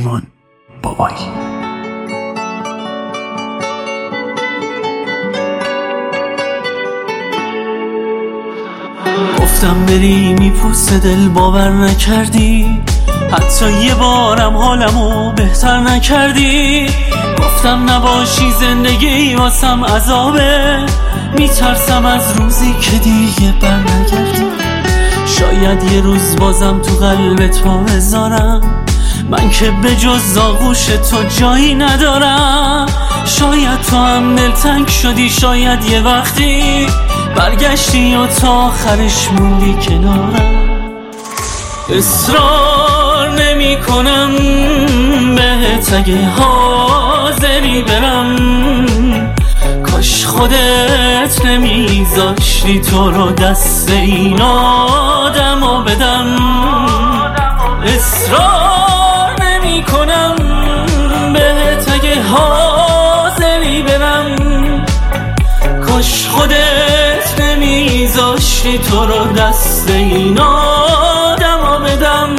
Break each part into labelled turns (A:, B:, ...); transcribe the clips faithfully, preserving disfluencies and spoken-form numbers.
A: پیمان بابایی. گفتم بری میپوست دل باور نکردی، حتی یه بارم حالمو بهتر نکردی. گفتم نباشی زندگی واسم عذابه، میترسم از روزی که دیگه برنگردی. شاید یه روز بازم تو قلب تو بذارم، من که به جز آغوش تو جایی ندارم. شاید تو هم دلتنگ شدی، شاید یه وقتی برگشتی و تا آخرش موندی کنارم. اصرار نمی کنم بهت اگه حاضری برم، کاش خودت نمیذاشتی تو رو دست این آدمو بدم. اصرار نمی کنم بهت اگه حاضری برم، کاش خودت نمیذاشتی تو رو دست این آدمو بدم.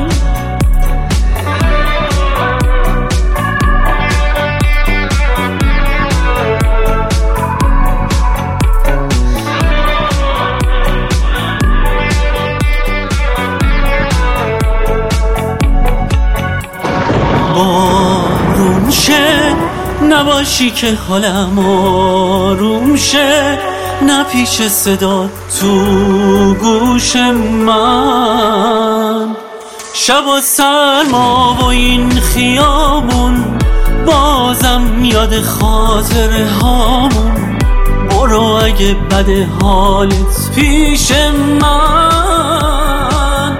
A: بارون شه نباشی که حالم آروم شه، نه پیش صدا تو گوش من. شب و سرما و این خیابون بازم میاد خاطره هامون. برو اگه بده حالت پیش من.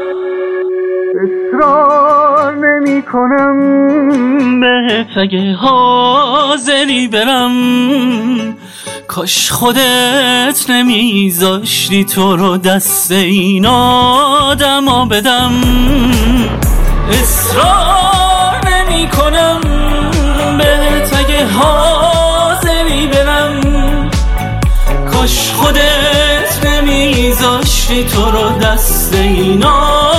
A: اصرار نمی کنم بهت اگه حاضری برم، کاش خودت نمیذاشتی تو رو دست این آدمو بدم. اصرار نمی کنم بهت اگه حاضری برم، کاش خودت نمیذاشتی تو رو دست این آدمو